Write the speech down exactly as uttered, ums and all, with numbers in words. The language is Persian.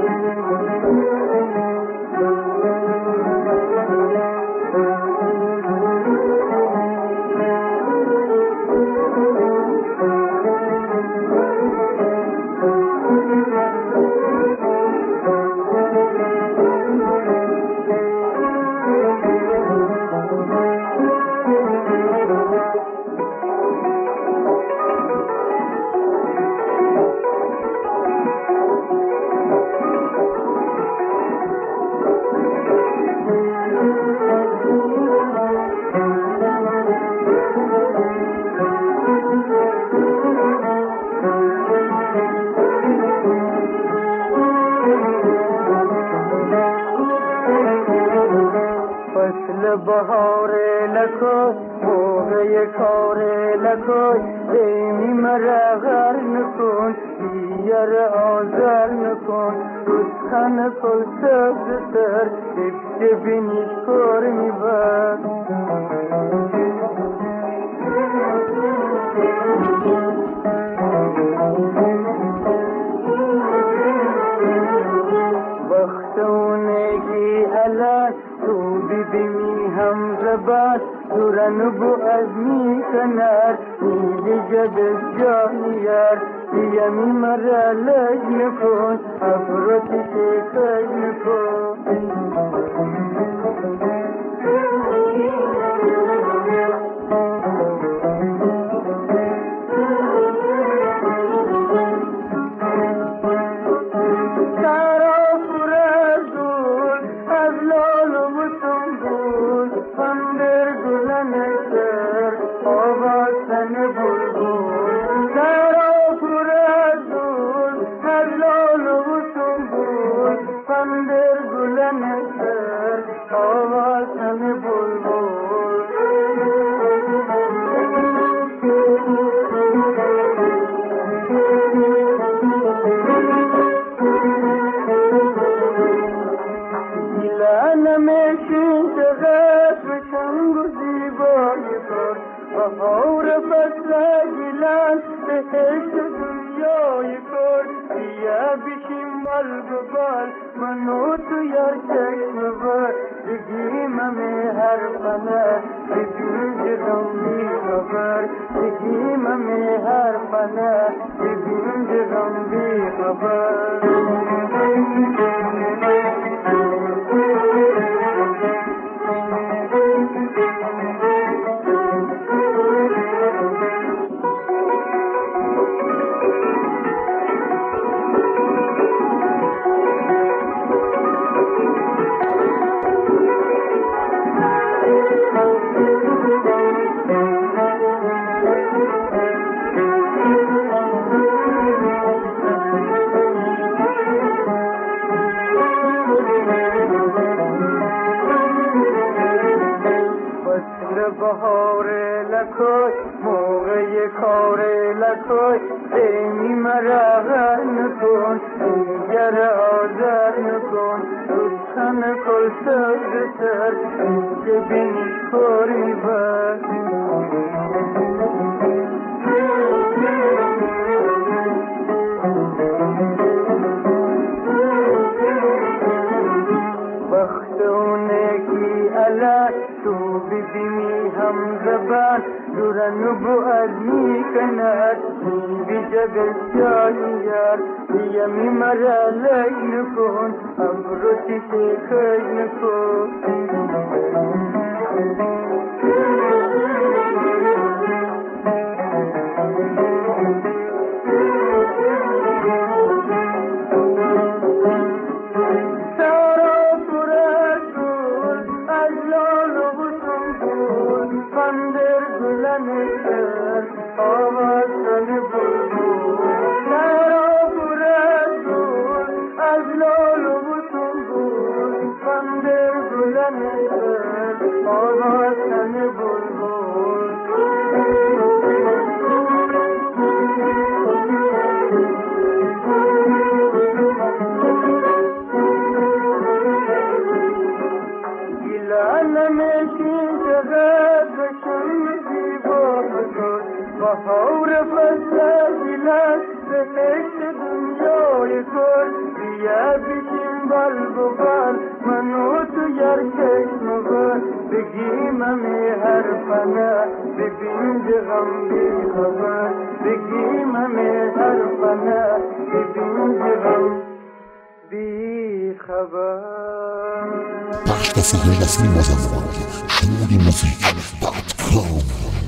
بهاره لکوی موقع کاره لکوی ایمی مرا غر نکن دیگر آزر نکن رسخن کل سبز سر ابت بینیش کار میبر بختونگی الان تو ببینی هم زبان دورن بو از می کنر میدی جبز جانیار بیمی مرا لج نکن افرتی شکج نکن بهار فصل گیلان بهشت دنیای کن بیا بشیم بال ببال منو تو یار چشم بر بگیم همه هر فنه بدون جرم بی خبر بگیم همه هر فنه بدون جرم بی خبر بهاره لکوی موقع کاره لکوی ایمی مرا غر نکن دیگر آزر نکن رسخن کل سبز سر که بینیش کار میبر بختونگی الان تو ببینی هم زبان دورن بو از می کند بی جگل جانیار بیمی مرا لج نکن ابروتی شکج نکن بهار فصل گیلان بهشت دنیای کن بیا بشیم بال ببال منو تو یار چشم بار بگیم همه حرفنا ببین غم بی خبر بگیم همه حرفنا ببین غم بی خبر. پخش و صدای رسمی مازندران شنود موزیک دات کام.